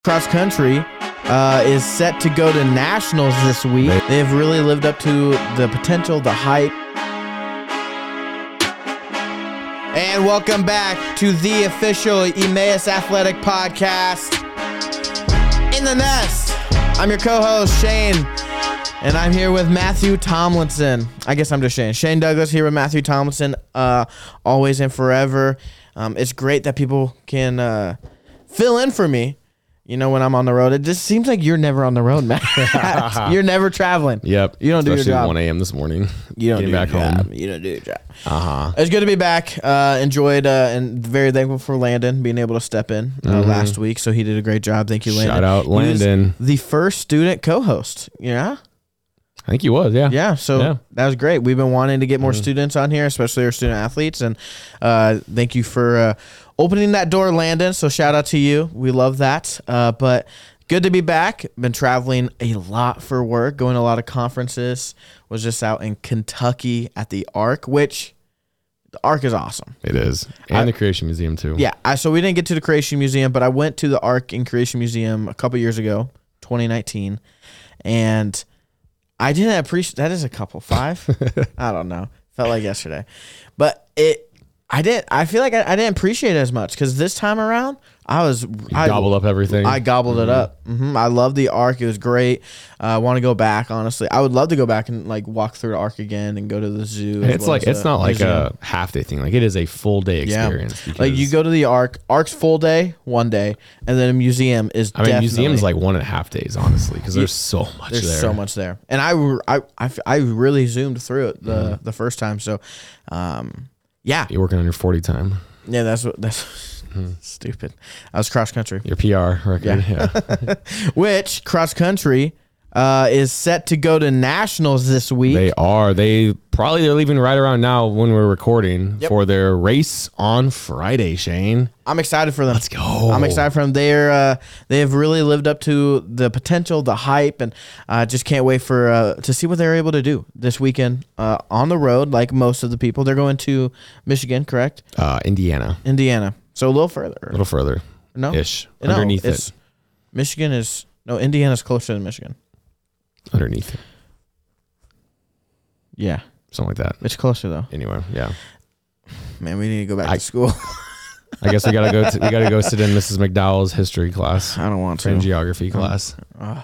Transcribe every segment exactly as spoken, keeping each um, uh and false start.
Cross country uh, is set to go to nationals this week. They have really lived up to the potential, the hype. And welcome back to the official Emmaus Athletic Podcast. In the Nest, I'm your co-host, Shane, and I'm here with Matthew Tomlinson. I guess I'm just Shane. Shane Douglas here with Matthew Tomlinson, uh, always and forever. Um, it's great that people can uh, fill in for me. You know, when I'm on the road, it just seems like you're never on the road, Matt. You're never traveling. Yep. You don't Especially do your job. one a.m. this morning. You don't Getting do back your job. home. You don't do your job. Uh-huh. It's good to be back. Uh, enjoyed uh, and very thankful for Landon being able to step in uh, Mm-hmm. last week. So he did a great job. Thank you, Landon. Shout out He was Landon. the first student co-host. Yeah. I think he was, yeah. Yeah, so Yeah. that was great. We've been wanting to get more Mhm. students on here, especially our student athletes, and uh, thank you for uh, opening that door, Landon. So shout out to you. We love that. Uh, but good to be back. Been traveling a lot for work, going to a lot of conferences. Was just out in Kentucky at the Arc, which the Arc is awesome. It is. And I- the Creation Museum, too. Yeah, I, so we didn't get to the Creation Museum, but I went to the Arc and Creation Museum a couple years ago, twenty nineteen, and I didn't appreciate. That is a couple five. I don't know. Felt like yesterday, but it. I didn't. I feel like I, I didn't appreciate it as much because this time around I was You I gobbled up everything. I gobbled it up. hmm I love the Arc. It was great. Uh, I want to go back. Honestly, I would love to go back and like walk through the Arc again and go to the zoo. as It's well like as it's the not like museum. a half day thing. Like it is a full day Yeah. experience. Like you because- go to the Arc. Arc's full day, one day, and then a museum is. I mean, definitely, museum's like one and a half days, honestly, because there's so much there's there. so much there, and I, I, I, f- I really zoomed through it the Mm-hmm. the first time. So, um, yeah, You're working on your forty time. yeah, that's what that's Mm-hmm. stupid. I was cross country, Your P R record. Yeah. which cross country uh, is set to go to nationals this week. They are. They probably they're leaving right around now when we're recording Yep. for their race on Friday, Shane. I'm excited for them. Let's go. I'm excited for them. They're uh, they have really lived up to the potential, the hype, and I uh, just can't wait for uh, to see what they're able to do this weekend uh, on the road. Like most of the people, they're going to Michigan, correct? Uh, Indiana. Indiana, so a little further. A little further. no, Ish. No, Underneath it's, it. Michigan is no. Indiana's closer than Michigan. Underneath it. Yeah, Something like that. it's closer though. Anyway, yeah. Man, we need to go back I- to school. I guess we gotta go. To, we gotta go sit in Missus McDowell's history class I don't want and to. geography class. Uh,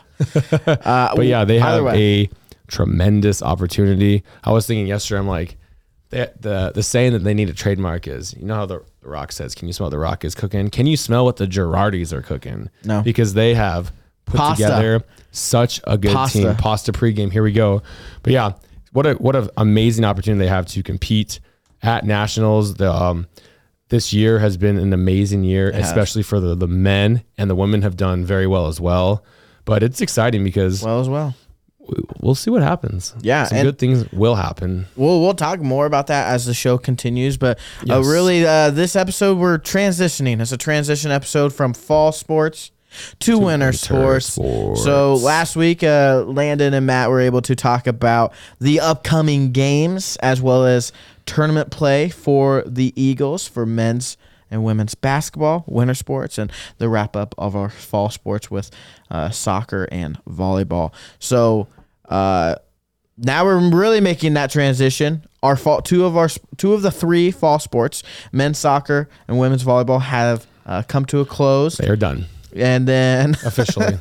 But yeah, they either have way. a tremendous opportunity. I was thinking yesterday, I'm like, the the the saying that they need a trademark is, you know how the, the Rock says, "Can you smell what the Rock is cooking? Can you smell what the Girardis are cooking?" No. because they have put Pasta. together such a good Pasta. team. Pasta pregame. Here we go. But yeah, what a what an amazing opportunity they have to compete at nationals. The um. This year has been an amazing year, has. especially for the, the men, and the women have done very well as well. But it's exciting because well as well. we'll see what happens. Yeah, Some and- good things will happen. We'll we'll talk more about that as the show continues, but uh, Yes. really, uh, this episode we're transitioning. It's a transition episode from fall sports to, winter, winter sports. sports. So last week, uh, Landon and Matt were able to talk about the upcoming games as well as tournament play for the Eagles for men's and women's basketball, winter sports, and the wrap up of our fall sports with uh, soccer and volleyball. So. Uh, Now we're really making that transition. Our fall, two of our two of the three fall sports, men's soccer and women's volleyball, have uh, come to a close. They are done And then, officially.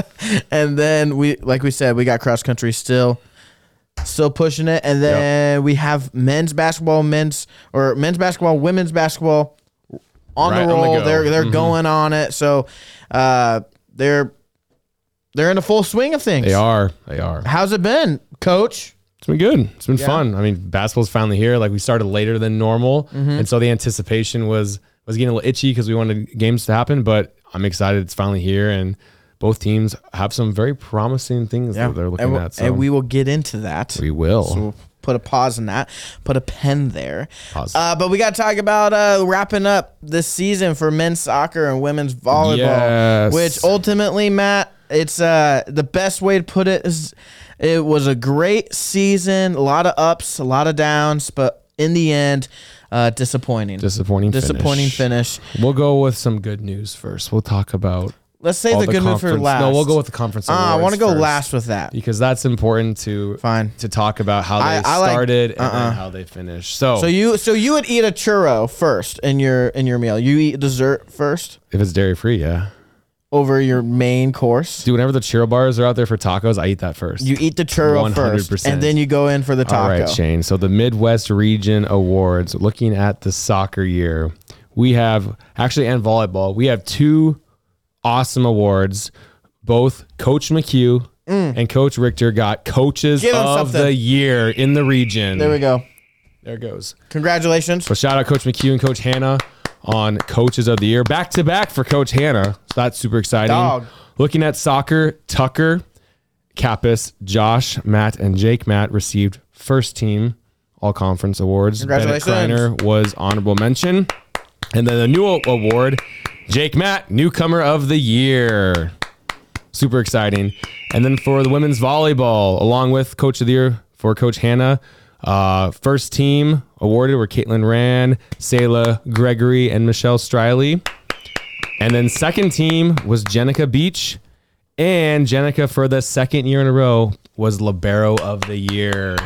and then we, like we said, we got cross country still, still pushing it. And then we have men's basketball, men's or men's basketball, women's basketball on Right, the on the roll. go. they're they're Mhm. going on it. So uh, they're they're in the full swing of things. They are. They are. How's it been, Coach? It's been good. It's been Yeah. fun. I mean, basketball's finally here. Like we started later than normal, Mm-hmm. and so the anticipation was was getting a little itchy because we wanted games to happen. But I'm excited it's finally here, and both teams have some very promising things that they're looking and, we'll- at. So and we will get into that. we will. So we'll put a pause in that, put a pen there. Pause. Uh, but we got to talk about uh, wrapping up this season for men's soccer and women's volleyball, Yes. which ultimately, Matt, it's uh, the best way to put it is it was a great season, a lot of ups, a lot of downs, but in the end, uh, disappointing. Disappointing. Disappointing finish. finish. We'll go with some good news first. We'll talk about let's save all the good move for conference- last. No, we'll go with the conference awards. Uh, I want to go first, last with that. because that's important to Fine. to talk about how they I- I like- started and uh-uh. then how they finished. So, So you so you would eat a churro first in your in your meal. You eat dessert first if it's dairy free, yeah. over your main course. Dude, whenever the churro bars are out there for tacos, I eat that first. You eat the churro one hundred first, percent. and then you go in for the taco. All right, Shane. So the Midwest Region Awards, looking at the soccer year, we have actually, and volleyball, we have two awesome awards. Both Coach McHugh and Coach Richter got Coaches Give 'em of something. the Year in the region. There we go. There it goes. Congratulations. So shout out Coach McHugh and Coach Hannah on Coaches of the Year. Back to back for Coach Hannah. So that's super exciting. Dog. Looking at soccer, Tucker, Kappas, Josh, Matt, and Jake Matt received first team all conference awards. Congratulations. Bennett Kreiner was honorable mention. And then the new award, Jake Matt, newcomer of the year. Super exciting. And then for the women's volleyball, along with Coach of the Year for Coach Hannah, uh, first team awarded were Caitlin Rand, Sayla Gregory, and Michelle Striley. And then second team was Jenica Beach. And Jenica, for the second year in a row, was Libero of the Year.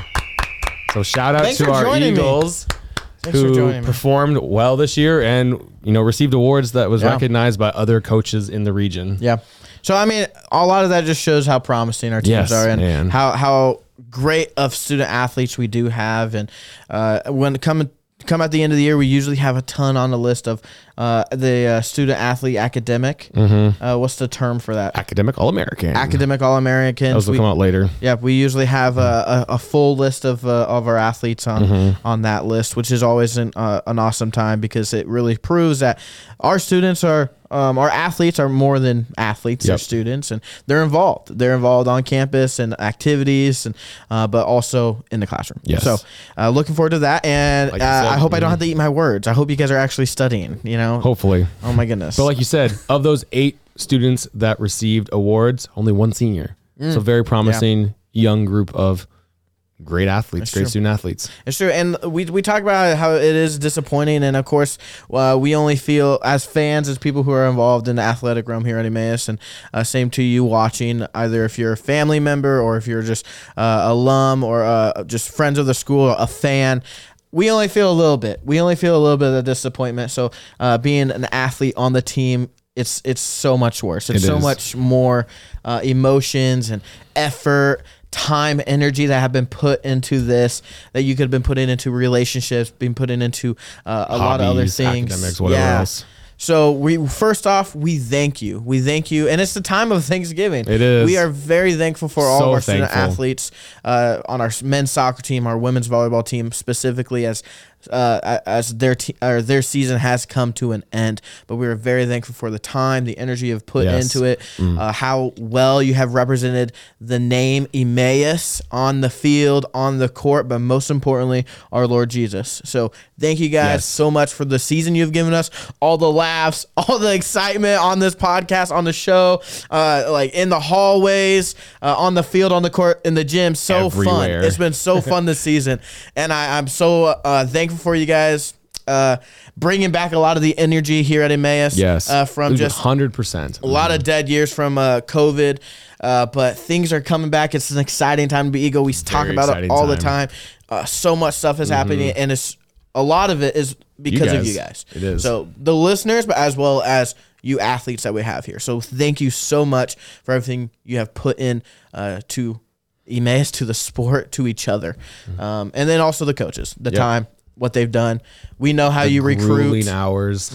So shout out Thanks to for our joining me. Eagles Thanks for who joining me. performed well this year and, you know, received awards that was Yeah. recognized by other coaches in the region. Yeah. So I mean, a lot of that just shows how promising our teams Yes, are, and man. how how great of student athletes we do have. And uh, when come come at the end of the year, we usually have a ton on the list of uh, the uh, student athlete academic. Mm-hmm. Uh, what's the term for that? Academic All-American. Academic All Americans. Those will come out later. Yeah, we usually have a, a, a full list of uh, of our athletes on Mm-hmm. on that list, which is always an uh, an awesome time because it really proves that our students are um, our athletes are more than athletes. They're Yep. students, and they're involved. They're involved on campus and activities, and uh, but also in the classroom. Yes. So uh, looking forward to that, and Like uh, you said, I hope I don't mhm. have to eat my words. I hope you guys are actually studying. You know. Hopefully. Oh my goodness. But like you said, of those eight students that received awards, only one senior. Mm. So very promising young group of great athletes, That's great true. student athletes. It's true, and we we talk about how it is disappointing, and of course, uh, we only feel as fans, as people who are involved in the athletic realm here at Emmaus, and uh, same to you watching, either if you're a family member or if you're just uh, alum or uh, just friends of the school, a fan. We only feel a little bit. We only feel a little bit of disappointment. So, uh, being an athlete on the team, it's it's so much worse. It's It so is. much more uh, emotions and effort, time, energy that have been put into this that you could have been putting into relationships, being put into uh, a lot of other Hobbies, things. academics, whatever else. So we first off, we thank you. We thank you, and it's the time of Thanksgiving. It is. We are very thankful for all So of our student thankful. athletes uh, on our men's soccer team, our women's volleyball team specifically, as uh, as their te- or their season has come to an end. But we are very thankful for the time, the energy you've put Yes. into it, uh, how well you have represented the name Emmaus on the field, on the court, but most importantly, our Lord Jesus. So thank you guys Yes. so much for the season you've given us, all the laughs, all the excitement on this podcast, on the show, uh, like in the hallways, uh, on the field, on the court, in the gym. So fun. Everywhere. It's been so fun this season. And I, I'm so uh, thankful for you guys. Uh, bringing back a lot of the energy here at Emmaus. Yes. Uh, from just one hundred percent. a lot of dead years from uh, COVID, uh, but things are coming back. It's an exciting time to be Eagle. We talk Very about it exciting all the time. time. Uh, so much stuff is happening, and it's a lot of it is because of guys. you guys. It is. So the listeners, but as well as you athletes that we have here. So thank you so much for everything you have put in uh, to Emmaus, to the sport, to each other, um, and then also the coaches, the Yep. time, what they've done. We know how you recruit. Mm-hmm. Grueling hours.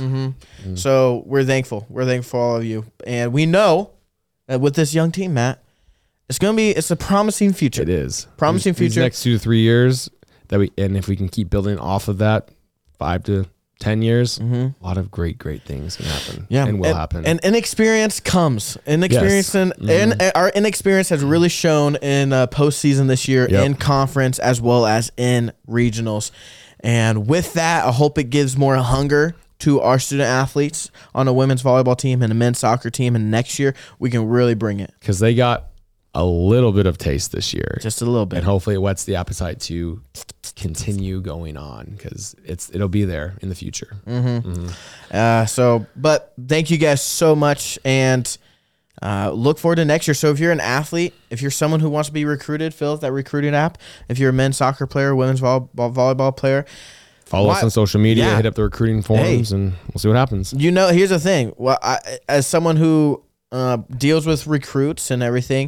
So we're thankful. We're thankful for all of you, and we know that with this young team, Matt, it's gonna be it's a promising future. It is. Promising These- these future. next two to three years that we, and if we can keep building off of that, five to ten years, a lot of great, great things can happen. Mm-hmm. Yeah, and will and, happen. And inexperience comes. Inexperience Yes. Mm-hmm. and, and our inexperience has really shown in uh, postseason this year, Yep. in conference as well as in regionals. And with that, I hope it gives more hunger to our student athletes on a women's volleyball team and a men's soccer team. And next year, we can really bring it Because they got a little bit of taste this year. just a little bit. And hopefully it whets the appetite to continue going on because it's it'll be there in the future. Uh, so, but thank you guys so much, and Uh, look forward to next year. So if you're an athlete, if you're someone who wants to be recruited, fill out that recruiting app. If you're a men's soccer player, women's volleyball, volleyball player, follow why, us on social media, yeah. hit up the recruiting forums, hey, and we'll see what happens. You know, here's the thing. Well, I, as someone who uh, deals with recruits and everything,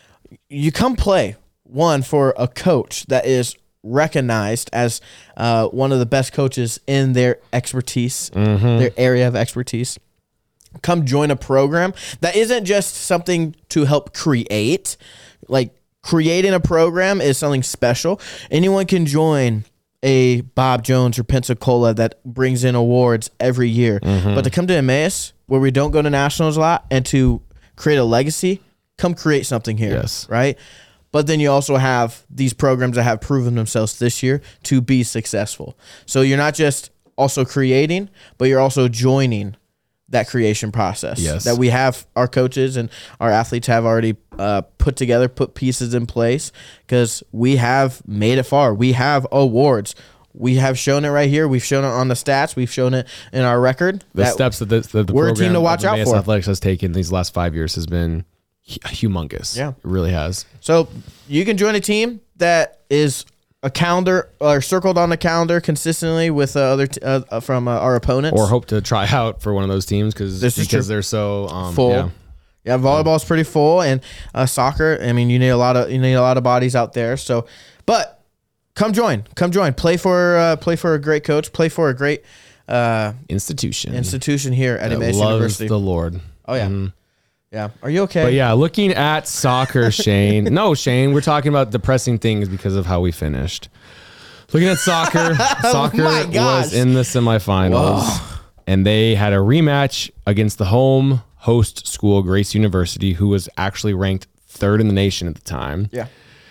you come play, one, for a coach that is recognized as uh, one of the best coaches in their expertise, mm-hmm. their area of expertise. Come join a program that isn't just something to help create. Like, creating a program is something special. Anyone can join a Bob Jones or Pensacola that brings in awards every year. Mm-hmm. But to come to Emmaus, where we don't go to nationals a lot, and to create a legacy, come create something here. Yes. Right? But then you also have these programs that have proven themselves this year to be successful. So you're not just also creating, but you're also joining that creation process. Yes. That we have, our coaches and our athletes have already uh, put together, put pieces in place, because we have made it far. We have awards. We have shown it right here. We've shown it on the stats. We've shown it in our record. The steps that the, that the we're a program team to watch of out Emmaus for. Athletics has taken these last five years has been humongous. Yeah. It really has. So you can join a team that is a calendar or circled on the calendar consistently with uh, other t- uh, from uh, our opponents, Or hope to try out for one of those teams because This is because true. they're so um, full. Yeah. Yeah, volleyball's pretty full, and uh, soccer. I mean, you need a lot of you need a lot of bodies out there. So, but come join, come join, play for uh, play for a great coach, play for a great uh, Institution. institution here at that Emmaus loves University. the Lord. Oh yeah, Mhm. yeah. Are you okay? But yeah, looking at soccer, Shane. No, Shane, we're talking about depressing things because of how we finished. Looking at soccer, soccer my gosh. was in the semifinals, Whoa. and they had a rematch against the home host school, Grace University, who was actually ranked third in the nation at the time. Yeah.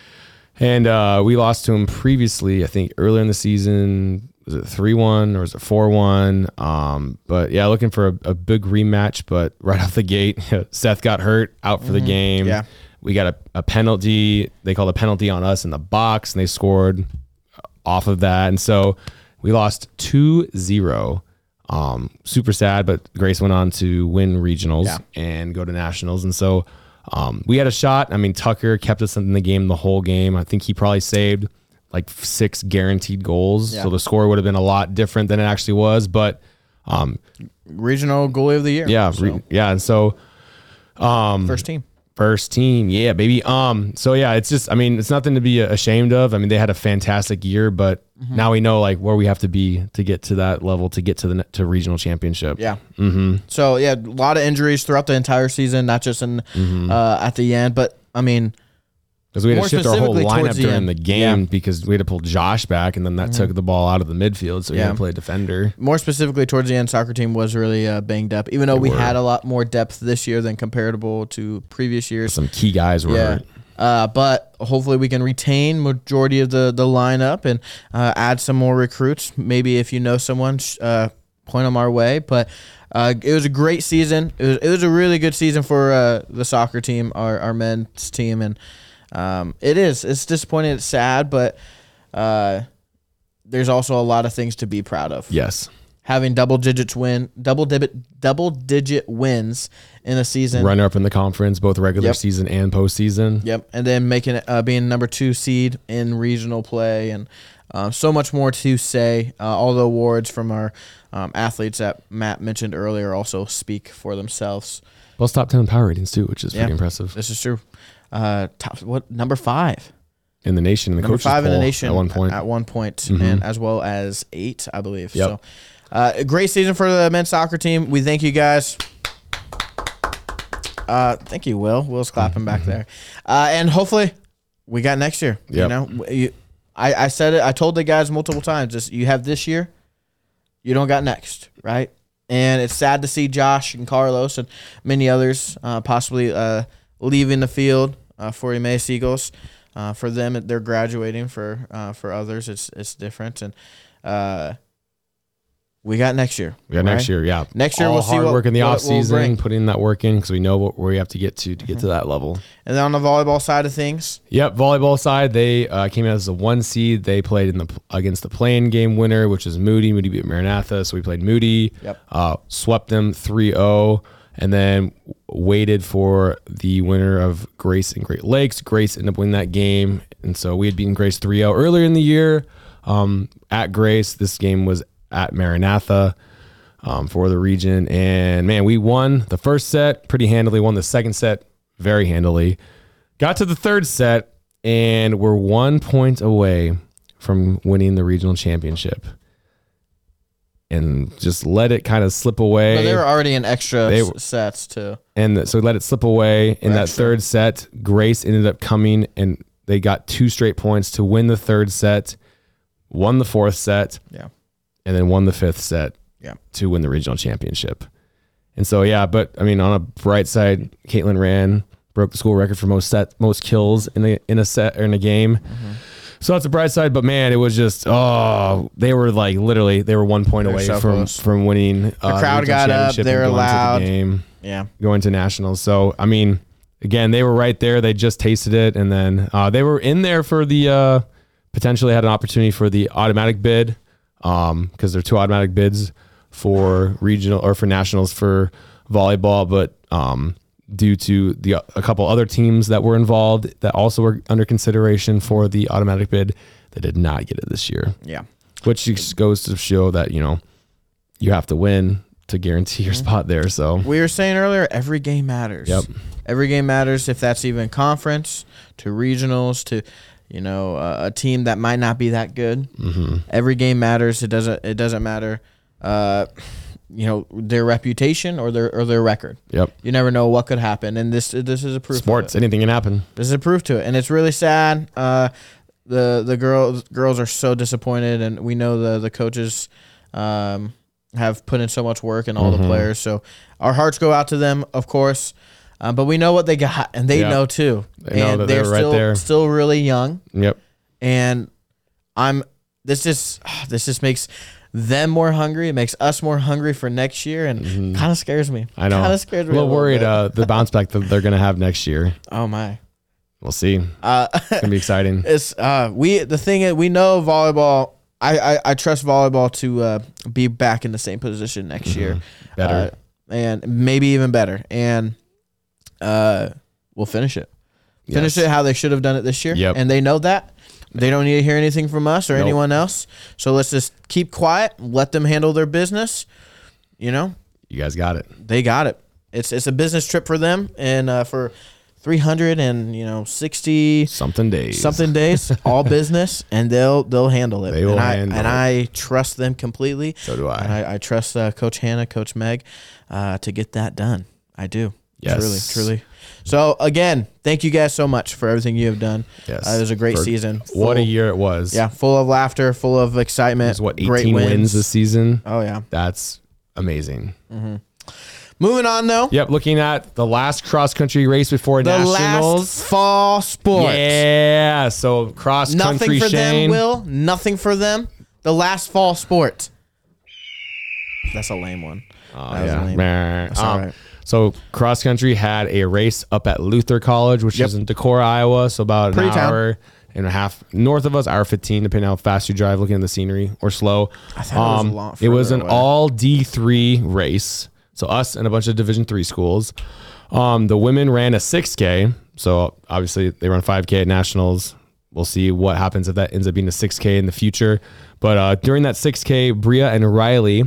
And uh, we lost to them previously, I think earlier in the season. Was it three one or was it four one? Um, but yeah, looking for a, a big rematch. But right off the gate, Seth got hurt, out for the game. Yeah. We got a, a penalty. They called a penalty on us in the box, and they scored off of that. And so we lost two zero. Um, super sad, but Grace went on to win regionals Yeah. and go to nationals. And so um, we had a shot. I mean, Tucker kept us in the game the whole game. I think he probably saved like six guaranteed goals. Yeah. So the score would have been a lot different than it actually was. But um, Regional goalie of the year. yeah, So, re- yeah. And so first team. first team, yeah, baby. Um, so yeah, it's just, I mean, it's nothing to be ashamed of. I mean, they had a fantastic year, but Mm-hmm. now we know like where we have to be to get to that level, to get to the to regional championship. Yeah. Mm-hmm. So yeah, a lot of injuries throughout the entire season, not just in Mm-hmm. uh, at the end, but I mean, Because we had More to shift our whole specifically lineup towards the during end. the game Yeah. Mm-hmm. because we had to pull Josh back, and then that took the ball out of the midfield, so we Yeah. had to play defender. more specifically towards the end, soccer team was really uh, banged up. Even though we were. had a lot more depth this year than comparable to previous years. Some key guys were Yeah. hurt. Uh, but hopefully we can retain majority of the, the lineup and uh, add some more recruits. Maybe if you know someone, sh- uh, point them our way. But uh, it was a great season. It was, it was a really good season for uh, the soccer team, our, our men's team. And um, it is. It's disappointing. It's sad. But uh, there's also a lot of things to be proud of. Yes. Having double digits win, double digit, double digit wins in a season. Runner up in the conference, both regular Yep. season and postseason. Yep, and then making it uh, being number two seed in regional play, and um, so much more to say. Uh, all the awards from our um, athletes that Matt mentioned earlier also speak for themselves. Plus top ten power ratings too, which is Yeah. pretty impressive. This is true. Uh, top what number five? In the nation, in the Number coaches five in the poll nation at one point. At one point, Mhm. and as well as eight, I believe. Yep. So, uh, a great season for the men's soccer team. We thank you guys. Uh, thank you, Will. Will's clapping back there, uh, and hopefully, we got next year. You Yep. know, you, I, I said it. I told the guys multiple times. Just you have this year, you don't got next, right? And it's sad to see Josh and Carlos and many others uh, possibly uh, leaving the field uh, for Emmaus Eagles. Uh, for them, they're graduating. For uh, for others, it's it's different. And uh, we got next year. We got next right? year, yeah. Next year All we'll see hard what- work in the what off it will season, bring. putting that work in because we know what, where we have to get to to get to that level. And then on the volleyball side of things, Yep, volleyball side, they uh, came out as a one seed. They played in the against the playing game winner, which is Moody. Moody beat Maranatha, so we played Moody. Yep. Uh, swept them three oh, and then waited for the winner of Grace and Great Lakes. Grace ended up winning that game. And so we had beaten Grace three oh earlier in the year um, at Grace. This game was at Maranatha um, for the region. And man, we won the first set pretty handily, won the second set very handily. Got to the third set, and we're one point away from winning the regional championship. And just let it kind of slip away. But they were already in extra They- s- sets too. And so let it slip away. In that Extra. third set, Grace ended up coming, and they got two straight points to win the third set, won the fourth set, Yeah. and then won the fifth set Yeah. to win the regional championship. And so, yeah, but I mean, on a bright side, Caitlin ran, broke the school record for most set, most kills in a in a set or in a game. Mm-hmm. So that's a bright side, but man, it was just oh, they were like literally they were one point They were away so from close. from winning. Uh, The crowd regional got up, championship they and were going to the loud. game, Yeah. going to nationals. So I mean, again, they were right there. They just tasted it, and then uh, they were in there for the uh, potentially had an opportunity for the automatic bid because um, there are two automatic bids for regional or for nationals for volleyball, but um, due to the a couple other teams that were involved that also were under consideration for the automatic bid, they did not get it this year. Yeah. Which just goes to show that you know you have to win to guarantee your spot there. So We were saying earlier, every game matters. Yep. Every game matters, if that's even conference to regionals to, you know, uh, a team that might not be that good. mm-hmm. Every game matters. It doesn't. It doesn't matter. Uh, you know, their reputation or their or their record. Yep. You never know what could happen, and this this is a proof. Sports, Of it. anything can happen. This is a proof to it, and it's really sad. Uh, the the girls girls are so disappointed, and we know the the coaches um, have put in so much work, and all Mhm. the players. So our hearts go out to them, of course. Um, but we know what they got, and they Yeah. know too. They know and that they're they're right still there. still really young, Yep. and I'm. This just this just makes them more hungry. It makes us more hungry for next year, and kind of scares me. I know. Kind of scares A me. little worried bit. uh, the bounce back that they're going to have next year. Oh my. We'll see. It's Uh, going to be exciting. It's uh we the thing is we know volleyball. I I, I trust volleyball to uh, be back in the same position next year, Mm-hmm. Better. uh, and maybe even better. And uh, we'll finish it. Finish Yes. it how they should have done it this year. Yep. And they know that. They don't need to hear anything from us or Nope. anyone else. So let's just keep quiet. Let them handle their business. You know, You guys got it. they got it. It's it's a business trip for them, and uh, for three hundred and you know sixty Something days. something days, all business, and they'll they'll handle it. They will and I, handle and it. I trust them completely. So do I. And I, I trust uh, Coach Hannah, Coach Meg, uh, to get that done. I do. Yes. Truly, truly. So again, thank you guys so much for everything you have done. Yes. Uh, it was a great For- season. What a Full- year it was. Yeah, full of laughter, full of excitement. It was what, great eighteen wins. this season? Oh yeah. That's amazing. Moving on though. Yep. Looking at the last cross country race before The nationals. last fall sports. Yeah. So cross Nothing country for Shane. them, Will. Nothing for them. The last fall sport. That's a lame one. Oh, That was yeah. lame. Meh. That's Um, all right. So cross country had a race up at Luther College, which Yep. is in Decorah, Iowa. So about an Pretty town. hour and a half north of us, hour fifteen, depending on how fast you drive, looking at the scenery or slow. I thought it was a lot It was further an away. all D three race. So us and a bunch of Division three schools. Um, the women ran a six K. So obviously they run five K at nationals. We'll see what happens if that ends up being a six K in the future. But uh, during that six K, Bria and Riley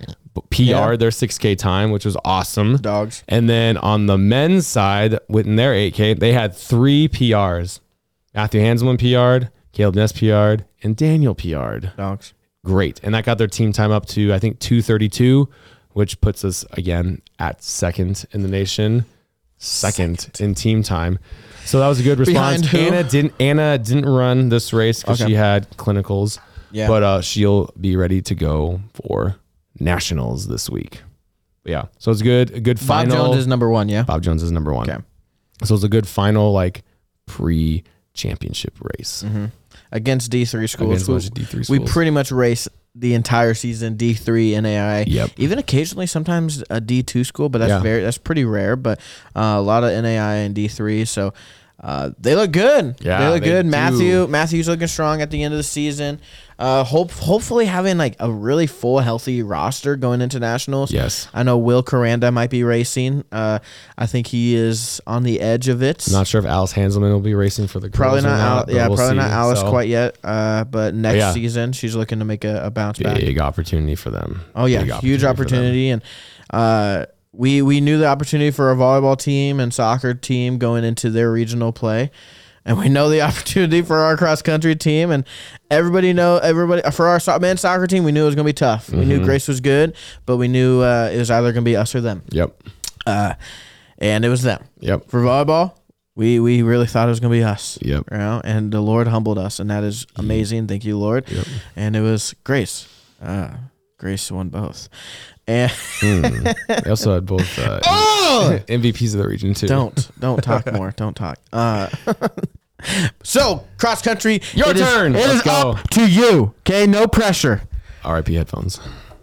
P R'd Yeah. their six K time, which was awesome. Dogs. And then on the men's side, within their eight K, they had three P Rs. Matthew Hanselman P R'd, Caleb Ness P R'd, and Daniel P R'd. Dogs. Great. And that got their team time up to, I think, two thirty-two, which puts us, again, at second in the nation. Second, in team time. So that was a good response. Behind who? Anna didn't Anna didn't run this race because Okay. she had clinicals. Yeah. But uh, she'll be ready to go for nationals this week. But yeah. So it's good. A good Bob final. Jones is number one, yeah? Bob Jones is number one. Okay. So it's a good final, like pre-championship race Against D three schools. against a We- bunch of D three We schools. pretty much race the entire season D three N A I A. Yep. Even occasionally sometimes a D two school, but that's Yeah. very that's pretty rare, but uh, a lot of N A I A and D three, so uh, they look good. Yeah, they look they good. do. Matthew, Matthew's looking strong at the end of the season. Uh, hope hopefully having like a really full, healthy roster going into nationals. Yes. I know Will Coranda might be racing. Uh, I think he is on the edge of it. Not sure if Alice Hanselman will be racing for the girls Probably or not. Al- but yeah, we'll probably see. not Alice So, quite yet. Uh, but next yeah. season she's looking to make a, a bounce back. Big opportunity for them. Oh yeah, Big huge for them. opportunity, and uh, we we knew the opportunity for our volleyball team and soccer team going into their regional play, and we know the opportunity for our cross country team, and everybody know everybody for our so- men's soccer team. We knew it was gonna be tough. We knew Grace was good, but we knew uh, it was either gonna be us or them. Yep. Uh, and it was them. Yep. For volleyball, we we really thought it was gonna be us. Yep. You know, and the Lord humbled us, and that is amazing. Thank you, Lord. Yep. And it was Grace. Uh, Grace won both. And Mm. They also had both uh, Oh! M V Ps of the region too. don't don't talk more. Don't talk. Uh, so cross country. Your it is- turn. It Let's is go. up to you. Okay, no pressure. R I P headphones.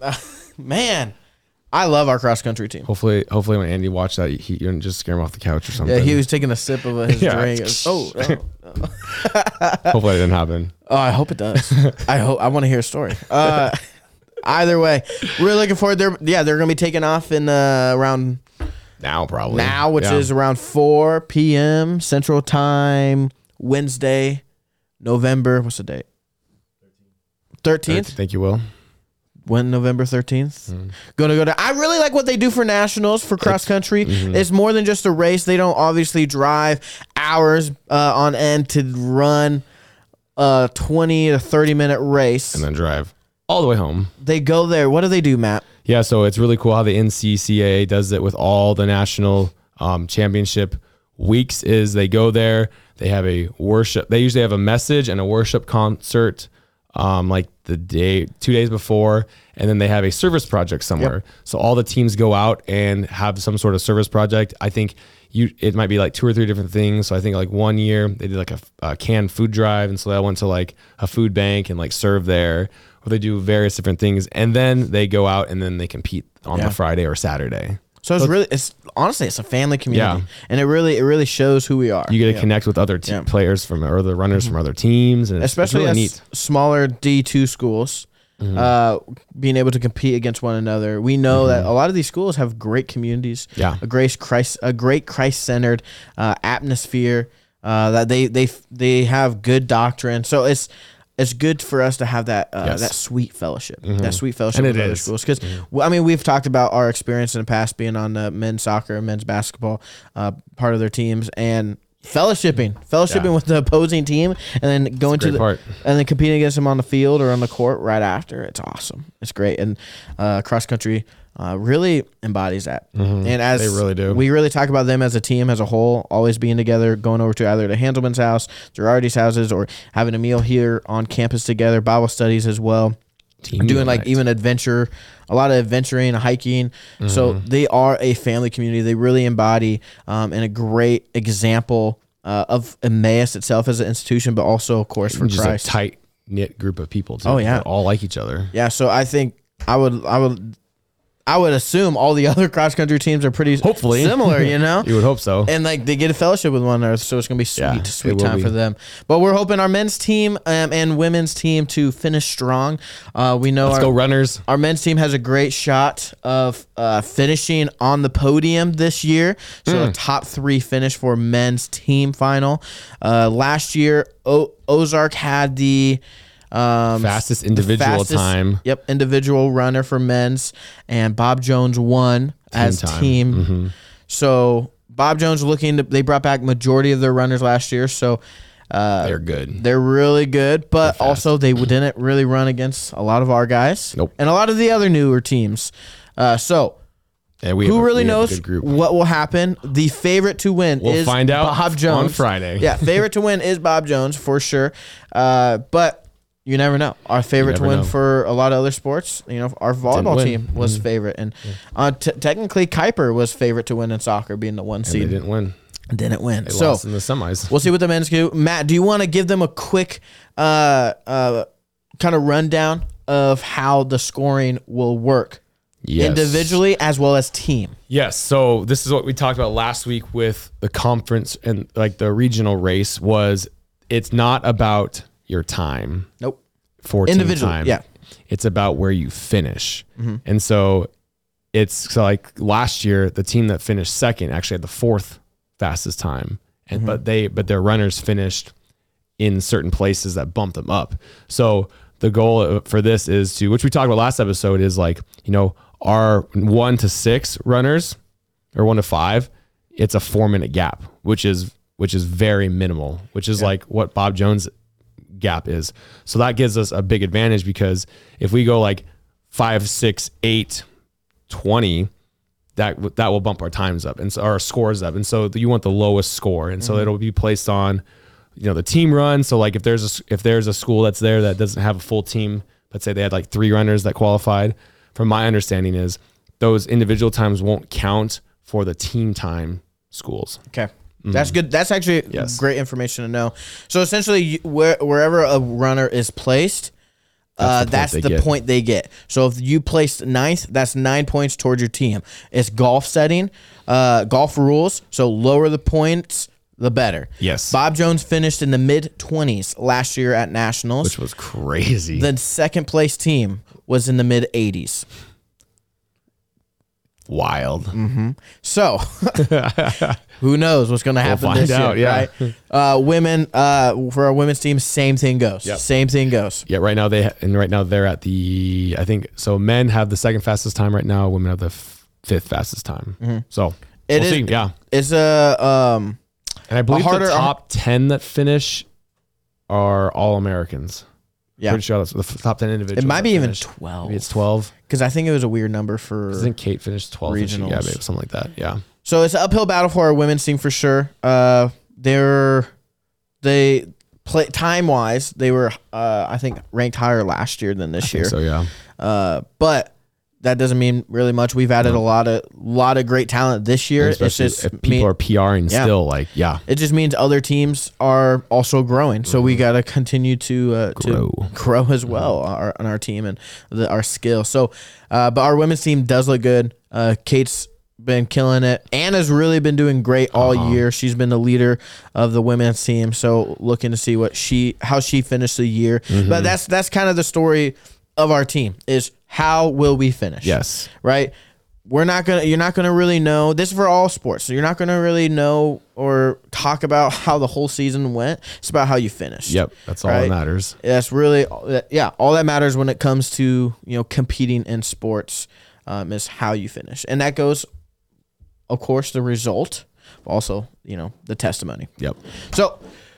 Man, I love our cross country team. Hopefully, hopefully when Andy watched that, he you didn't just scare him off the couch or something. Yeah, he was taking a sip of his Yeah. drink. Oh, oh, oh. Hopefully, it didn't happen. Oh, I hope it does. I hope. I want to hear a story. Uh, either way, we're looking forward. They're yeah, they're gonna be taking off in uh, around Now, probably. now, which Yeah. is around four p.m. Central Time, Wednesday, November. What's the date? Thirteenth. Thank you, Will. When November thirteenth. Mm. Gonna go to. I really like what they do for nationals for cross country. Mm-hmm. It's more than just a race. They don't obviously drive hours uh, on end to run a twenty to thirty minute race. And then drive all the way home. They go there. What do they do, Matt? Yeah, so it's really cool how the N C C A A does it with all the national um, championship weeks. Is they go there, they have a worship. They usually have a message and a worship concert, um, like the day, two days before, and then they have a service project somewhere. Yep. So all the teams go out and have some sort of service project. I think you it might be like two or three different things. So I think like one year they did like a, a canned food drive, and so I went to like a food bank and like serve there. Or they do various different things, and then they go out and then they compete on Yeah. the Friday or Saturday. So it's really, it's honestly, it's a family community, Yeah. and it really, it really shows who we are. You get to Yeah. connect with other te- Yeah. players from or the runners from other teams, and it's, especially it's really as neat. smaller D two schools, uh, being able to compete against one another. We know that a lot of these schools have great communities, Yeah. a great Christ, a great Christ-centered uh, atmosphere. Uh, that they they they have good doctrine, so it's it's good for us to have that uh, Yes. that sweet fellowship, that sweet fellowship And with it other is. schools. Because I mean, we've talked about our experience in the past being on the men's soccer and men's basketball uh, part of their teams and fellowshipping, fellowshipping Yeah. with the opposing team, and then going to great the part. and then competing against them on the field or on the court right after. It's awesome. It's great, and uh, cross country uh, really embodies that. And as They really do. we really talk about them as a team as a whole, always being together, going over to either the Hanselman's house, Girardi's houses, or having a meal here on campus together, Bible studies as well. Team Doing like unite. even adventure, a lot of adventuring, hiking. So they are a family community. They really embody um, and a great example uh, of Emmaus itself as an institution, but also, of course, for just Christ. a tight knit group of people. Too, Oh, yeah. that all like each other. Yeah, so I think I would I would I would assume all the other cross country teams are pretty Hopefully. similar, you know? You would hope so. And like they get a fellowship with one another, so it's gonna be sweet, Yeah, it sweet will time be. for them. But we're hoping our men's team um, and women's team to finish strong. Uh, we know Let's our, go runners. our men's team has a great shot of uh, finishing on the podium this year. So Hmm. a top three finish for men's team final. Uh, last year, o- Ozark had the um, Fastest individual fastest- time. Yep, individual runner for men's, and Bob Jones won as time. team. Mm-hmm. So Bob Jones looking to, they brought back majority of their runners last year, so uh, They're good. they're really good. But fast. also they didn't really run against a lot of our guys, Nope. and a lot of the other newer teams. Uh, so And we who have a- really we have a knows good group. what will happen? The favorite to win We'll is find out Bob on Jones Friday. Yeah, favorite to win is Bob Jones for sure. Uh, but you never know. Our favorite to never win know. for a lot of other sports, you know, our volleyball win. team was favorite, and uh, t- technically Kuiper was favorite to win in soccer, being the one And they seed. didn't win. Didn't win. They So lost in the semis. we'll see what the men's do. Matt, do you want to give them a quick uh, uh, kind of rundown of how the scoring will work? Yes. individually as well as team. Yes. So this is what we talked about last week with the conference and like the regional race was it's not about your time. Nope. For team Individually, time. yeah. It's about where you finish. Mm-hmm. And so it's so like last year, the team that finished second actually had the fourth fastest time. And mm-hmm. but they but their runners finished in certain places that bumped them up. So the goal for this is to, which we talked about last episode, is like, you know, our one to six runners or one to five, it's a four minute gap, which is which is very minimal, which is yeah. like what Bob Jones gap is. So that gives us a big advantage because if we go like five, six, eight, twenty, that that will bump our times up and so our scores up. And so you want the lowest score, and so mm-hmm. it'll be placed on, you know, the team run. So like if there's a if there's a school that's there that doesn't have a full team, let's say they had like three runners that qualified. From my understanding, is those individual times won't count for the team time schools. Okay. Mm-hmm. That's good. That's actually yes. great information to know. So essentially, you, where, wherever a runner is placed, that's uh, the, that's the point they get. So if you placed ninth, that's nine points towards your team. It's golf setting, uh, golf rules. So lower the points, the better. Yes. Bob Jones finished in the mid twenties last year at Nationals, which was crazy. The second place team was in the mid eighties. Wild. Mm-hmm. So, who knows what's going to happen we'll find this out, year, yeah. right? Uh, women, uh, for our women's team, same thing goes. Yep. Same thing goes. Yeah, right now they and right now they're at the I think so. Men have the second fastest time right now. Women have the f- fifth fastest time. Mm-hmm. So it we'll is, see. Yeah, it's a um, and I believe harder, the top ten that finish are all Americans. Yeah, pretty sure that's the top ten individuals. It might be even finished. twelve. Maybe it's twelve. Because I think it was a weird number for. I think Kate finished twelve. Regionals. Yeah, maybe something like that. Yeah. So it's an uphill battle for our women's team for sure. Uh, they're they play time wise. They were uh, I think ranked higher last year than this I year. Think so yeah. Uh, but that doesn't mean really much. We've added no. a lot of lot of great talent this year. It's just if people mean, are PRing yeah. still, like yeah. It just means other teams are also growing. So mm-hmm. we got to continue to uh, grow. to grow as well mm-hmm. our, on our team and the, our skill. So, uh, but our women's team does look good. Uh, Kate's been killing it. Anna's really been doing great all uh-huh. year. She's been the leader of the women's team. So looking to see what she how she finished the year. Mm-hmm. But that's that's kind of the story of our team is how will we finish? Yes. Right? We're not going to, you're not going to really know. This is for all sports. So you're not going to really know or talk about how the whole season went. It's about how you finish. Yep. That's all right? that matters. That's really, yeah, all that matters when it comes to, you know, competing in sports um, is how you finish. And that goes, of course, the result, but also, you know, the testimony. Yep. So,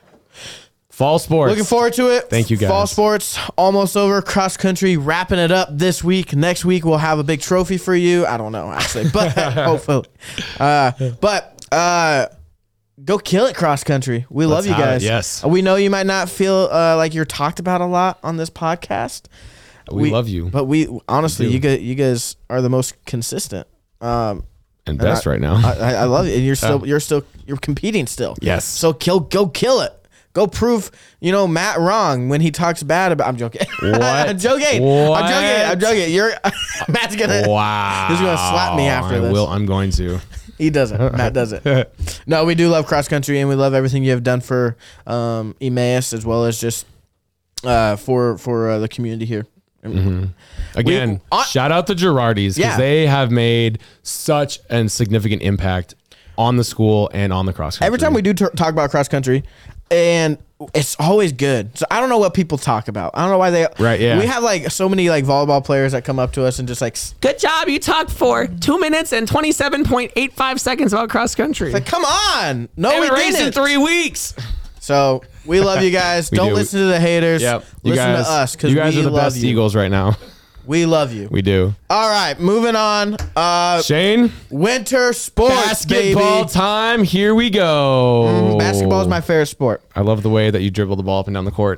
fall sports. Looking forward to it. Thank you, guys. Fall sports almost over. Cross country wrapping it up this week. Next week we'll have a big trophy for you. I don't know actually, but hopefully. Uh, but uh, go kill it, cross country. We Let's love you guys. It, yes. We know you might not feel uh, like you're talked about a lot on this podcast. We, we love you, but we honestly, we you guys, you guys are the most consistent. Um, and best and I, right now. I, I love it, and you're still, you're still, you're competing still. Yes. So kill, go kill it. Go prove, you know, Matt wrong when he talks bad about. I'm joking. What? I'm joking. What? I'm joking. I'm joking. You're Matt's gonna. Wow. He's gonna slap me after I this. will. I'm going to. He doesn't. Matt doesn't. No, we do love cross country, and we love everything you have done for um, Emmaus as well as just uh, for for uh, the community here. Mm-hmm. Again, we, uh, shout out the Girardis because yeah. they have made such a significant impact on the school and on the cross country. Every time we do t- talk about cross country, and it's always good. So I don't know what people talk about. I don't know why they. Right. Yeah. We have like so many like volleyball players that come up to us and just like, good job. You talked for two minutes and twenty-seven point eight five seconds about cross country. Like, come on. No, they we raced didn't. in three weeks. So we love you guys. Don't do. listen to the haters. Yep. You listen guys, to us because you guys we are the love best you. Eagles right now. We love you. We do. All right, moving on. Uh, Shane, winter sports, basketball baby. time. Here we go. Mm, basketball is my favorite sport. I love the way that you dribble the ball up and down the court.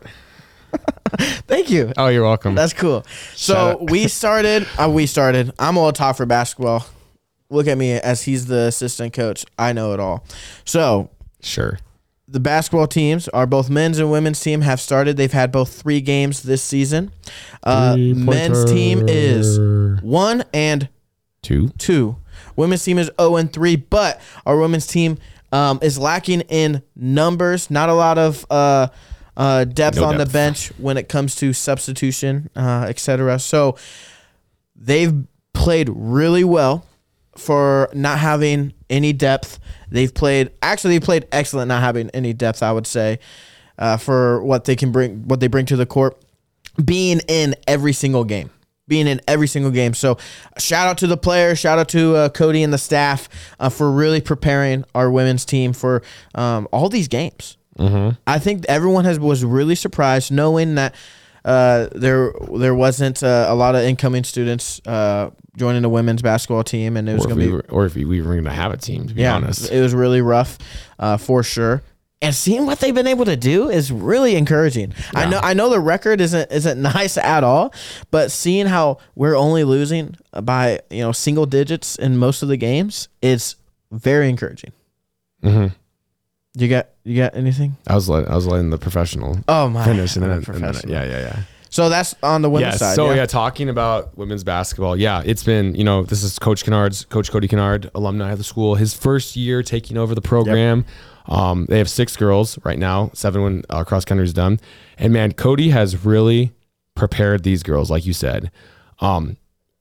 Thank you. Oh, you're welcome. That's cool. So we started. Uh, we started. I'm all talk for basketball. Look at me as he's the assistant coach. I know it all. So sure. The basketball teams, our both men's and women's team, have started. They've had both three games this season. Uh, men's team is one and Two. Two. Women's team is oh and three, but our women's team um, is lacking in numbers. Not a lot of uh, uh, depth No on depth. the bench when it comes to substitution, uh, et cetera. So they've played really well for not having any depth. They've played actually they played excellent not having any depth, I would say, uh, for what they can bring, what they bring to the court, being in every single game. Being in every single game. So shout out to the players, shout out to uh, Cody and the staff uh, for really preparing our women's team for um, all these games. Mm-hmm. I think everyone has was really surprised knowing that uh, there there wasn't uh, a lot of incoming students uh, joining the women's basketball team, and it was Or if, going to we be were, or if we were going to have a team, to be yeah, honest. it was really rough uh, for sure. And seeing what they've been able to do is really encouraging. I Yeah. know I know the record isn't isn't nice at all, but seeing how we're only losing by, you know, single digits in most of the games is very encouraging. Mm-hmm. You got you got anything? I was let, I was letting the professional Oh my! finish, and then, and then professional. yeah, yeah, yeah. So that's on the women's Yeah. side. So yeah. yeah, talking about women's basketball. Yeah, it's been, you know, this is Coach Kennard's, Coach Cody Kennard, alumni of the school. His first year taking over the program. Um, they have six girls right now, seven when uh, cross country is done, and man, Cody has really prepared these girls, like you said. Um,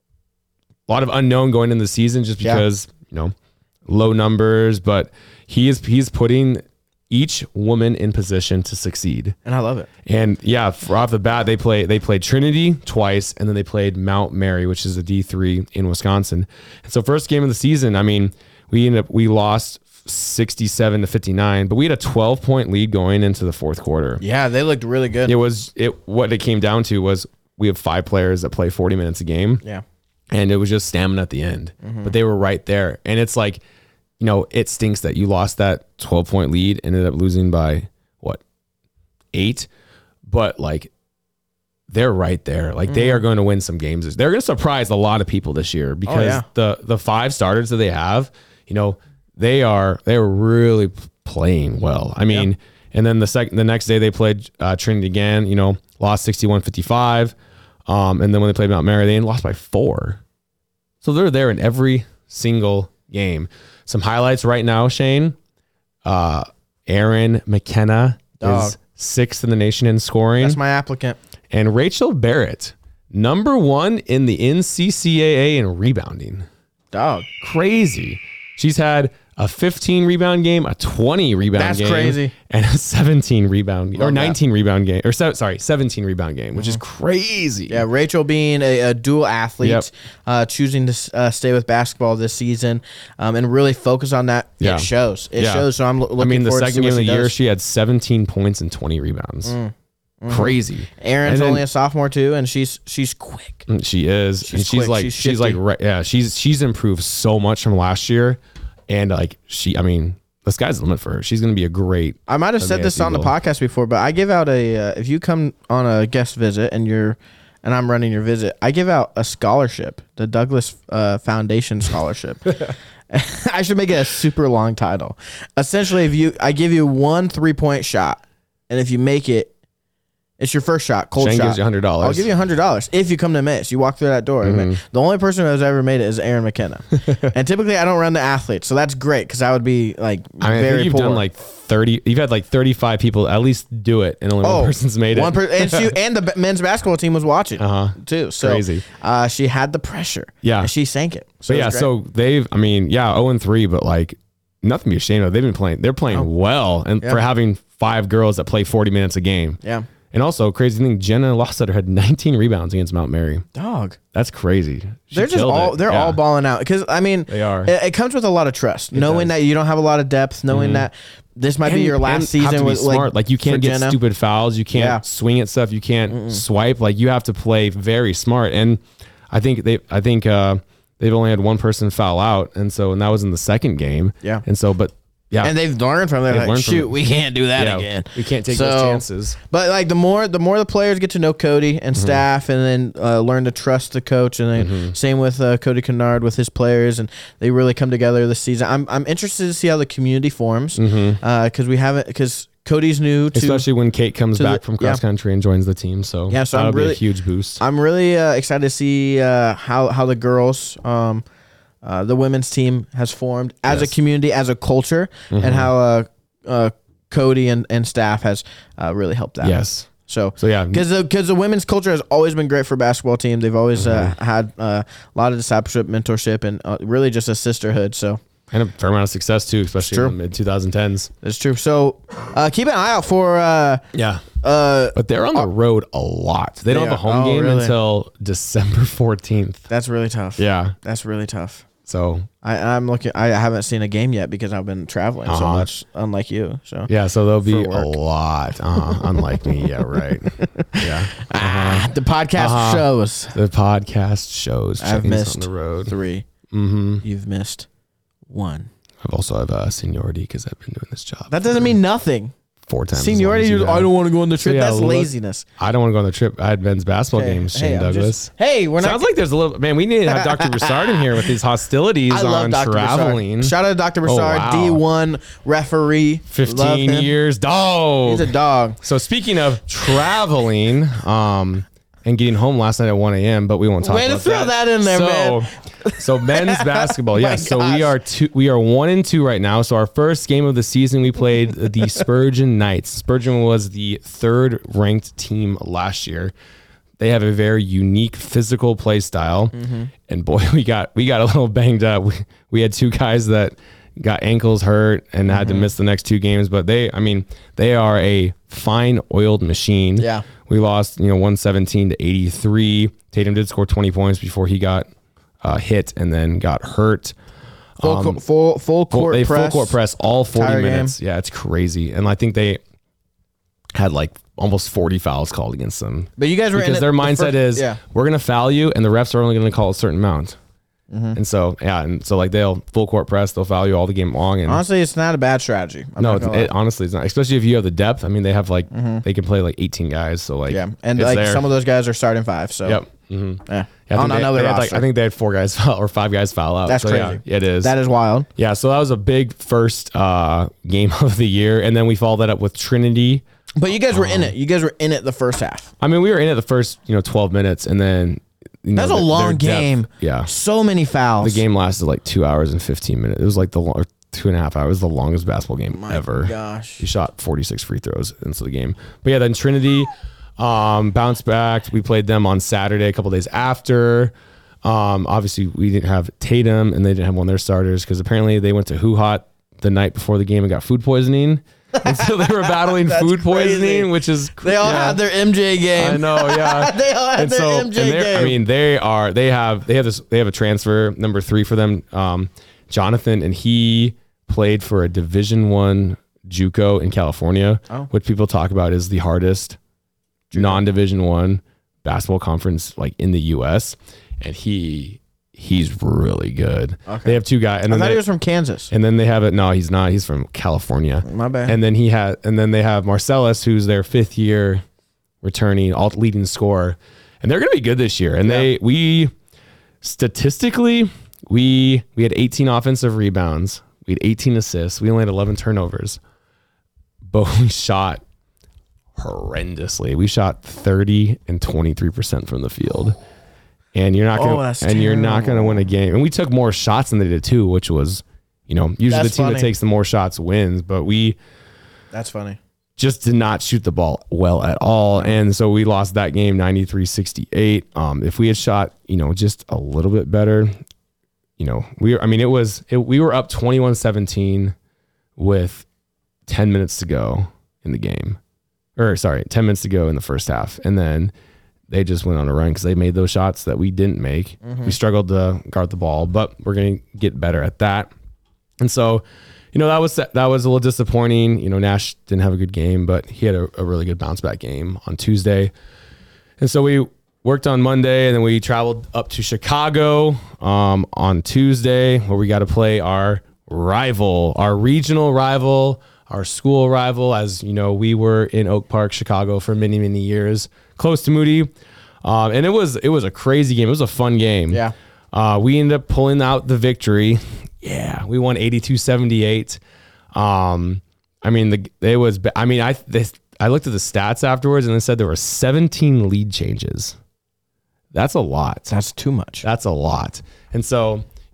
a lot of unknown going into the season just Yeah. because you know low numbers, but he is he's putting each woman in position to succeed. And I love it. And yeah, for off the bat, they play they played Trinity twice, and then they played Mount Mary, which is a D three in Wisconsin. And so first game of the season, I mean, we ended up we lost sixty-seven to fifty-nine, but we had a twelve point lead going into the fourth quarter. Yeah, they looked really good. It was it what it came down to was we have five players that play forty minutes a game, Yeah. and it was just stamina at the end. But they were right there, and it's like, you know, it stinks that you lost that twelve point lead, ended up losing by what, eight, but like they're right there. Like they are going to win some games. They're going to surprise a lot of people this year because yeah. the the five starters that they have, you know, they are they're really playing well. I mean, and then the second the next day they played uh, Trinity again. You know, lost sixty-one fifty-five, um, and then when they played Mount Mary, they lost by four. So they're there in every single game. Some highlights right now, Shane. Uh, Aaron McKenna Dog. is sixth in the nation in scoring, That's my applicant. and Rachel Barrett, number one in the N C C A A in rebounding. Dog. Crazy. She's had a fifteen rebound game, a twenty rebound That's game, crazy. and a seventeen rebound or Love that. nineteen rebound game, or se- sorry, seventeen rebound game, which is crazy. Yeah, Rachel being a, a dual athlete, Yep. uh, choosing to uh, stay with basketball this season, um, and really focus on that. Yeah. It shows. It Yeah. shows. So I'm lo- looking I mean, the forward to see second game what of the she year, does. she had seventeen points and twenty rebounds. Crazy. Aaron's And then- only a sophomore too, and she's she's quick. She is. She's and she's quick, like she's she's, like shifty. right, yeah, she's she's improved so much from last year. And like she I mean, the sky's the limit for her. She's gonna be a great I might have said this Advanced on the Eagle. podcast before, but I give out a uh, if you come on a guest visit and you're and I'm running your visit, I give out a scholarship, the Douglas uh, Foundation Scholarship. I should make it a super long title. Essentially, if you I give you one three point shot, and if you make it, it's your first shot, cold Shane shot. gives you hundred dollars. I'll give you a hundred dollars if you come to Miss. You walk through that door. Mm-hmm. The only person who has ever made it is Aaron McKenna, and typically I don't run the athletes, so that's great because I would be like I mean, I very think you've poor. done like thirty. You've had like thirty-five people at least do it, and only one person's made it. One per- and, she, and the b- men's basketball team was watching Uh-huh. too. So Crazy. Uh, she had the pressure. Yeah. and she sank it. So But it yeah, was great. so they've. I mean, yeah, zero and three, but like nothing to be ashamed of. They've been playing. They're playing well, and Yeah. for having five girls that play forty minutes a game. yeah, And also, crazy thing, Jenna Lossetter had nineteen rebounds against Mount Mary. dog. That's crazy. She They're just killed all it. they're Yeah. all balling out because I mean They are. It, it comes with a lot of trust, knowing does. that you don't have a lot of depth, knowing that this might be your last and season. have to be with smart. Like, you for can't get Jenna. stupid fouls. You can't Yeah. swing at stuff. You can't swipe. Like, you have to play very smart. And I think they, I think uh, they've only had one person foul out, and so and that was in the second game. Yeah. And so, but yeah, And they've learned from. They're They've like, learned from shoot, it. we can't do that yeah, again. we can't take So- those chances. But like the more the more the players get to know Cody and staff, and then uh, learn to trust the coach, and then same with uh, Cody Kennard with his players, and they really come together this season. I'm I'm interested to see how the community forms because we haven't because Cody's new to. Especially when Kate comes to back the- from cross yeah. country and joins the team. So Yeah, so that'll I'm be really- a huge boost. I'm really uh, excited to see uh, how how the girls um, uh, the women's team has formed as Yes. a community, as a culture, Mm-hmm. and how uh, uh, Cody and, and staff has uh, really helped out. Yes. So, So yeah, because the, 'cause the women's culture has always been great for basketball team. They've always Mm-hmm. uh, had uh, a lot of discipleship, mentorship, and uh, really just a sisterhood. So and a fair amount of success too, especially true. in the mid twenty tens. it's true. So uh, keep an eye out for. Uh, Yeah. uh, But they're on the road a lot. They don't They have a are. home Oh, game really? until December fourteenth. that's really tough. Yeah. That's really tough. So I, I'm looking. I haven't seen a game yet because I've been traveling so Uh-huh. much, unlike you. So yeah, so there'll be For a work. lot. Uh, unlike me, yeah, right. Yeah. ah, the podcast Uh-huh. shows The podcast shows. I've Checking us missed on the road. three. Mm-hmm. You've missed one. I've also have uh, seniority because I've been doing this job. That doesn't mean nothing. four times. as Seniority. long as you you- I have. don't want to go on the trip. yeah, That's look- laziness. I don't want to go on the trip. I had men's basketball Hey, games. hey, Shane I'm Douglas. just- hey, we're not. Sounds like there's a little man. We need to have Doctor Broussard in here with these hostilities I love on Doctor traveling. Broussard. Shout out to Doctor Oh, Broussard, wow. D one referee. Love Fifteen him. years, dog. He's a dog. So speaking of traveling, um, and getting home last night at one a.m., but we won't talk Way to about throw that in there, so, man. So men's basketball, My yeah. So we gosh. are two, we are one and two right now. So our first game of the season, we played the Spurgeon Knights. Spurgeon was the third ranked team last year. They have a very unique physical play style, Mm-hmm. and boy, we got we got a little banged up. We, we had two guys that got ankles hurt and had to Mm-hmm. miss the next two games. But they, I mean, they are a fine oiled machine. Yeah. We lost, you know, one seventeen to eighty-three. Tatum did score twenty points before he got uh, hit and then got hurt. Full, co- full, full Full, court they press. full court press all forty Entire minutes. Yeah, it's crazy. And I think they had like almost forty fouls called against them. But you guys were in Because it their the mindset first- is, yeah. we're going to foul you and the refs are only going to call a certain amount. Mm-hmm. And so, yeah. And so like they'll full court press, they'll foul you all the game long. And Honestly, it's not a bad strategy. I'm no, not it's, gonna lie. it, honestly, it's not. Especially if you have the depth. I mean, they have like, they can play like eighteen guys. So like, yeah, and it's like there. some of those guys are starting five. So Yep. Mm-hmm. yeah, Yeah, I on think, they, another they had, like, roster. I think they had four guys foul or five guys foul out. That's so, crazy. Yeah, it is. that is wild. Yeah, so that was a big first uh, game of the year, and then we followed that up with Trinity. But you guys were in Um, it. You guys were in it the first half. I mean, we were in it the first, you know, twelve minutes, and then you know, That's a their- long their depth- game. Yeah, So many fouls. the game lasted like two hours and fifteen minutes. It was like the long, two and a half hours, the longest basketball game My ever. gosh. He shot forty-six free throws into the game. But yeah, then Trinity um, bounced back. We played them on Saturday, a couple days after. Um, obviously, we didn't have Tatum, and they didn't have one of their starters because apparently they went to Hoo Hot the night before the game and got food poisoning. And so they were battling That's food crazy. poisoning, which is They all yeah. had their M J game. I know, yeah. They all had and their so, M J and they're- game. I mean, they are. They have. They have this. They have a transfer number three for them, um, Jonathan, and he played for a Division One JUCO in California, Oh. which people talk about is the hardest non-Division One basketball conference like in the U S. And he he's really good. Okay. They have two guys, and I then thought they, he was from Kansas. and then they have it. No, he's not. He's from California. My bad. And then he had, and then they have Marcellus, who's their fifth year returning, all leading scorer, and they're going to be good this year. And Yeah. they, we statistically, we we had eighteen offensive rebounds, we had eighteen assists, we only had eleven turnovers, but we shot horrendously. We shot thirty and twenty-three percent from the field. And you're not Oh, gonna, that's and you're not gonna terrible. win a game. And we took more shots than they did too, which was, you know, usually That's the team funny. that takes the more shots wins. But we That's funny. just did not shoot the ball well at all. And so we lost that game ninety-three sixty-eight. Um, if we had shot, you know, just a little bit better, you know, we, I mean, it was, it, we were up twenty-one seventeen with ten minutes to go in the game, or sorry, ten minutes to go in the first half. And then they just went on a run because they made those shots that we didn't make. We struggled to guard the ball, but we're going to get better at that. And so, you know, that was that was a little disappointing. You know, Nash didn't have a good game, but he had a, a really good bounce back game on Tuesday. And so we worked on Monday, and then we traveled up to Chicago um, on Tuesday, where we got to play our rival, our regional rival, our school rival. As you know, we were in Oak Park, Chicago for many, many years, close to Moody. Um, and it was it was a crazy game. It was a fun game. Yeah. Uh, we ended up pulling out the victory. Yeah, we won eighty-two seventy-eight. Um, I mean, the it was. I mean, I this, I looked at the stats afterwards, and it said there were seventeen lead changes. That's a lot. That's too much. That's a lot. And so,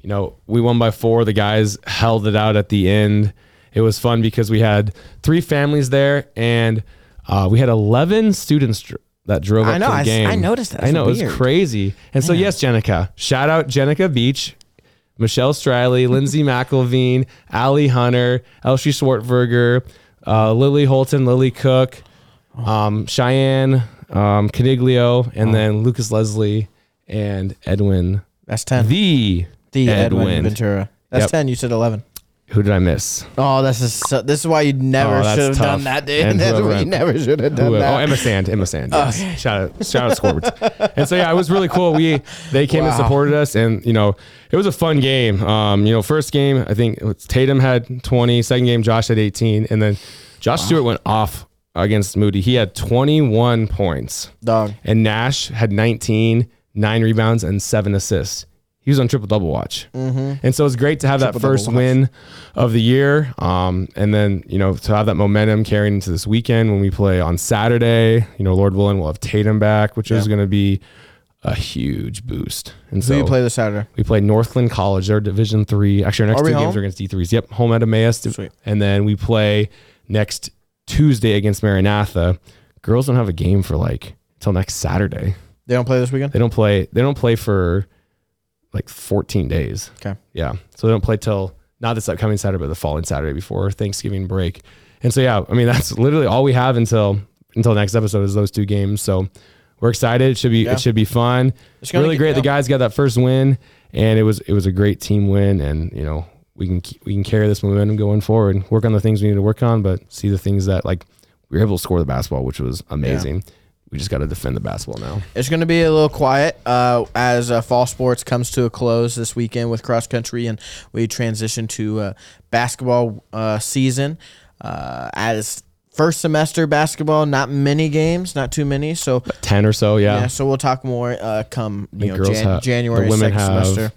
you know, we won by four. The guys held it out at the end. It was fun because we had three families there, and uh, we had eleven students dr- that drove up I know, to the I s- game. I noticed that. I know, It's it was weird. crazy. And so, yes, Jenica. Shout out Jenica Beach, Michelle Striley, Lindsay McElveen, Allie Hunter, Elsie Swartberger, uh, Lily Holton, Lily Cook, um, Cheyenne um, Caniglio, and then Lucas Leslie and Edwin. That's ten. The, The Edwin, Edwin. Ventura. That's Yep. ten. You said eleven. Who did I miss? Oh, this is so, this is why you never Oh, that's should have tough. done that, dude. And That's whoever why I- you never should have done Who- that. Oh, Emma Sand. Emma Sand. Yes. Shout out, shout out Scorpions. And so yeah, it was really cool. We they came and Wow. supported us, and you know it was a fun game. Um, you know, first game I think Tatum had twenty. Second game Josh had eighteen, and then Josh Stewart went off against Moody. He had twenty-one points, Dog. and Nash had nineteen, nine rebounds, and seven assists. He was on triple double watch. Mm-hmm. And so it's great to have that Triple-double first watch. win of the year. Um, and then, you know, to have that momentum carrying into this weekend when we play on Saturday, you know, Lord willing, we'll have Tatum back, which is Yeah. going to be a huge boost. And Who so you play this Saturday? we play Northland College. They're Division three. Actually, our next Are we two games home? are against D threes. Yep, home at Emmaus. Sweet. And then we play next Tuesday against Maranatha. Girls don't have a game for like until next Saturday. They don't play this weekend? They don't play. They don't play for like fourteen days. Okay. Yeah. So they don't play till not this upcoming Saturday, but the following Saturday before Thanksgiving break. And so yeah, I mean that's literally all we have until until next episode is those two games. So we're excited. It should be Yeah. it should be fun. It's gonna Really get- great. The yeah. guys got that first win, and it was it was a great team win. And you know we can keep, we can carry this momentum going forward. Work on the things we need to work on, but see the things that like we were able to score the basketball, which was amazing. We just got to defend the basketball now. It's going to be a little quiet uh, as uh, fall sports comes to a close this weekend with cross country, and we transition to uh, basketball uh, season. Uh, as first semester basketball, not many games, not too many. So ten or so, yeah. yeah, so we'll talk more uh, come you think know girls Jan- have- January the women second have- semester.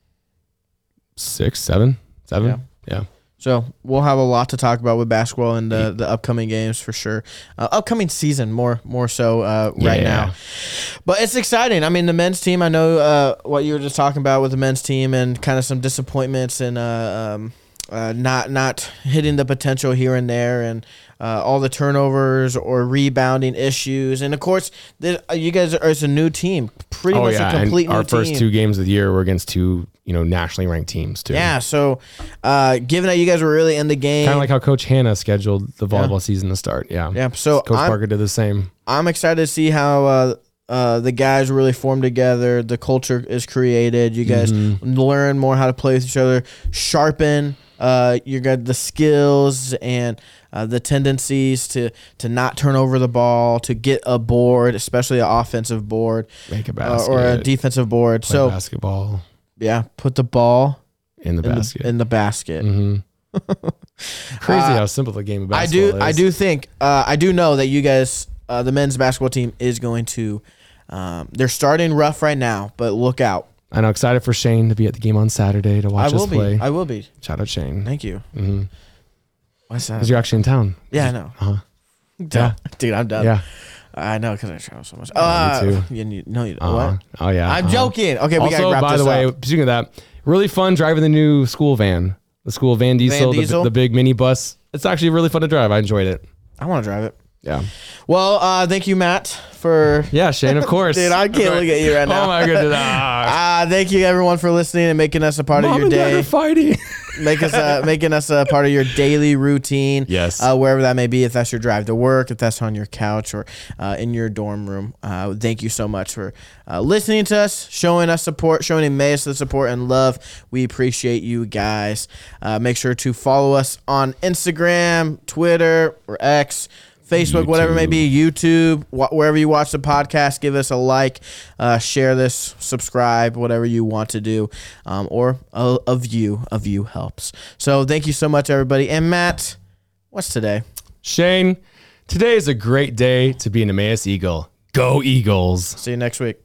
Six, seven, seven. Yeah. Yeah. So we'll have a lot to talk about with basketball and the, the upcoming games for sure. Uh, upcoming season more more so uh, right Yeah. now. But it's exciting. I mean, the men's team, I know uh, what you were just talking about with the men's team and kind of some disappointments and uh, um, uh, not not hitting the potential here and there and uh, all the turnovers or rebounding issues. And, of course, the, uh, you guys are it's a new team, pretty Oh much yeah. a complete And new our team. first two games of the year were against two, you know, nationally ranked teams too. Yeah, so uh, given that you guys were really in the game. Kind of like how Coach Hannah scheduled the volleyball season to start. Yeah. Yeah, so Coach I'm- Parker did the same. I'm excited to see how uh, uh, the guys really form together. The culture is created. You guys Mm-hmm. learn more how to play with each other, sharpen uh, you got the skills and uh, the tendencies to to not turn over the ball, to get a board, especially an offensive board Make a uh, basket. or a defensive board. play So basketball yeah, put the ball in the in basket. the, in the basket. hmm Crazy how simple the game of I basketball do. is. I do think. Uh, I do know that you guys, uh, the men's basketball team, is going to. Um, they're starting rough right now, but look out. I know. Excited for Shane to be at the game on Saturday to watch I will us be. play. I will be. Shout out Shane. Thank you. Mm-hmm. What's that? Because you're actually in town. Yeah, I know. Uh-huh. Duh. Dude, I'm done. Yeah. I know because I travel so much. Oh, me Uh, too. You, you, no, you, Uh-huh. what? Oh yeah. I'm uh-huh. joking. Okay, we gotta Also, wrap by this the way, up. speaking of that, really fun driving the new school van, the school Van Diesel, the- Diesel? The, big mini bus. It's actually really fun to drive. I enjoyed it. I want to drive it. Yeah. Well, uh, thank you, Matt, for. Yeah, Shane, of course. Dude, I can't look at you right now. Oh my goodness. Ah. Uh, thank you, everyone, for listening and making us a part Mom of your and Dad day. are fighting. Make us uh, making us a part of your daily routine. Yes. Uh, wherever that may be, if that's your drive to work, if that's on your couch or uh, in your dorm room. Uh, thank you so much for uh, listening to us, showing us support, showing Emmaus the support and love. We appreciate you guys. Uh, make sure to follow us on Instagram, Twitter, or X. Facebook, whatever it may be, YouTube, wh- wherever you watch the podcast, give us a like, uh, share this, subscribe, whatever you want to do, um, or a, a view, a view helps. So thank you so much, everybody. And Matt, what's today? Shane, today is a great day to be an Emmaus Eagle. Go Eagles. See you next week.